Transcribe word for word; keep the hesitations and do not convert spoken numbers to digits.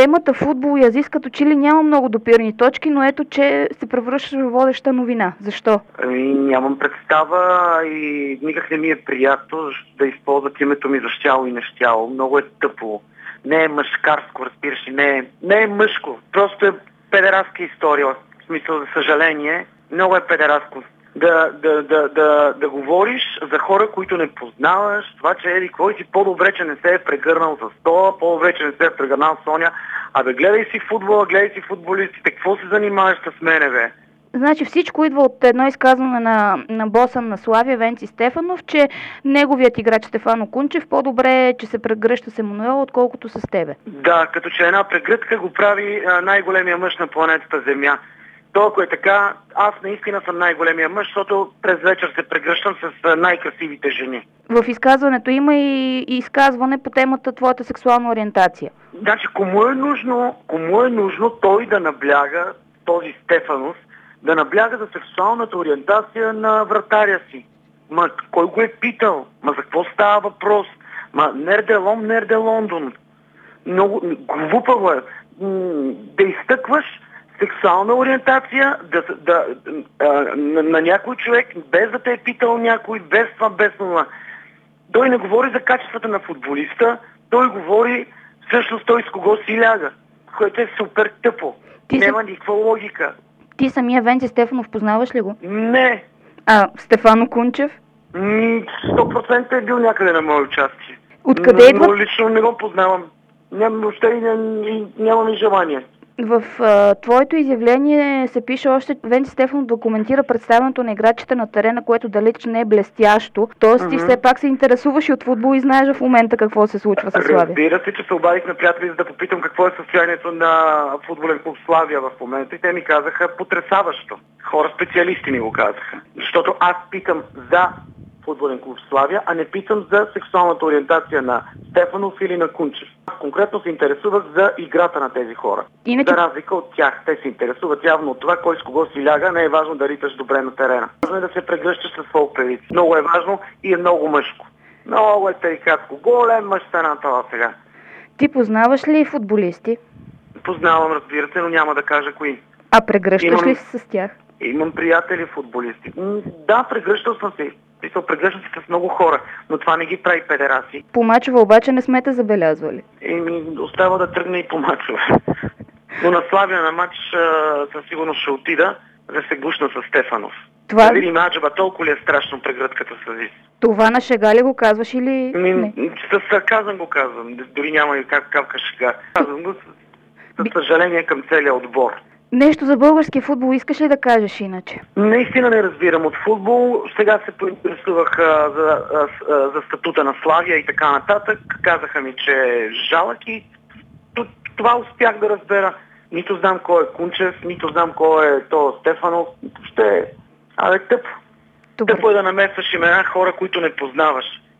темата футбол и Азис като че ли няма много допирни точки, но ето, че се превръща в водеща новина. Защо? Ами, нямам представа и никак не ми е приятно да използват името ми за щяло и нещяло. Много е тъпо. Не е мъжкарско, разбираш ли, не е, не е мъжко. Просто е педерастка история. В смисъл, за съжаление, много е педерастко. Да, да, да, да, да говориш за хора, които не познаваш, това, че еди, кой си по-добре, че не се е прегърнал с това, по-добре, че не се е прегърнал с Соня. Абе, гледай си футбола, гледай си футболистите, какво се занимаваш с мене, бе? Значи всичко идва от едно изказване на, на боса на Славия, Венци Стефанов, че неговият играч Стефано Кунчев по-добре е, че се прегръща с Емануел, отколкото с тебе. Да, като че една прегръдка го прави а, най-големия мъж на планетата Земя. То, ако е така, аз наистина съм най-големия мъж, защото през вечер се прегръщам с най-красивите жени. В изказването има и, и изказване по темата твоята сексуална ориентация. Значи, кому е нужно, кому е нужно той да набляга, този Стефанов, да набляга за сексуалната ориентация на вратаря си? Ма, кой го е питал? Ма, за какво става въпрос? Ма, нерделом, нерде Лондон. Много глупаво е. Да изтъкваш сексуална ориентация да, да, а, на, на някой човек, без да те е питал някой, без това, без това. Той не говори за качествата на футболиста, той говори всъщност той с кого си ляга, което е супер тъпо. Ти Няма са... никаква логика. Ти самия Венци Стефанов познаваш ли го? Не. А Стефано Кунчев? сто процента е бил някъде на мое участие. Откъде но, идва? Но лично не го познавам. Нямам въобще и нямам и желание. В а, твоето изявление се пише още, Венци Стефанов документира представянето на играчите на терена, което далеч не е блестящо. Тоест mm-hmm. ти все пак се интересуваш и от футбол и знаеш в момента какво се случва с Славия. Разбира се, че се обадих на приятели, за да попитам какво е състоянието на футболен клуб Славия в момента и те ми казаха потресаващо. Хора специалисти ми го казаха. Защото аз питам за футболен клуб Славия, а не питам за сексуалната ориентация на Стефанов или на Кунчев. Аз конкретно се интересувах за играта на тези хора. Иначе... За разлика от тях. Те се интересуват явно от това, кой с кого си ляга. Не е важно да риташ добре на терена. Важно е да се прегръщаш с фолк певици. Много е важно и е много мъжко. Много е тарикатско. Голем мъж стана това сега. Ти познаваш ли футболисти? Познавам, разбира се, но няма да кажа кои. А прегръщаш Имам... ли се с тях? Имам приятели футболисти. Да, прегръщал съм се. Писал, прегръщам се с много хора, но това не ги прави педераси. По мачове обаче не сме те забелязвали. Еми, остава да тръгне и по мачове. Но на Славия на матч със сигурност ще отида да се гушна с Стефанов. Това... Да видим аджаба, толкова ли е страшно прегръдката с Азис. Това на шега ли го казваш или Ми, не? С сарказъм го казвам. Дори няма и как капка шега. Казвам го с, с съжаление към целия отбор. Нещо за българския футбол искаш ли да кажеш иначе? Наистина не разбирам от футбол. Сега се поинтересувах а, за, а, за статута на Славия и така нататък. Казаха ми, че е жалък и това успях да разбера. Нито знам кой е Кунчев, нито знам кой е то Стефанов. Ще е... Абе, тъпо. Тъпо е да намесваш имена хора, които не познаваш.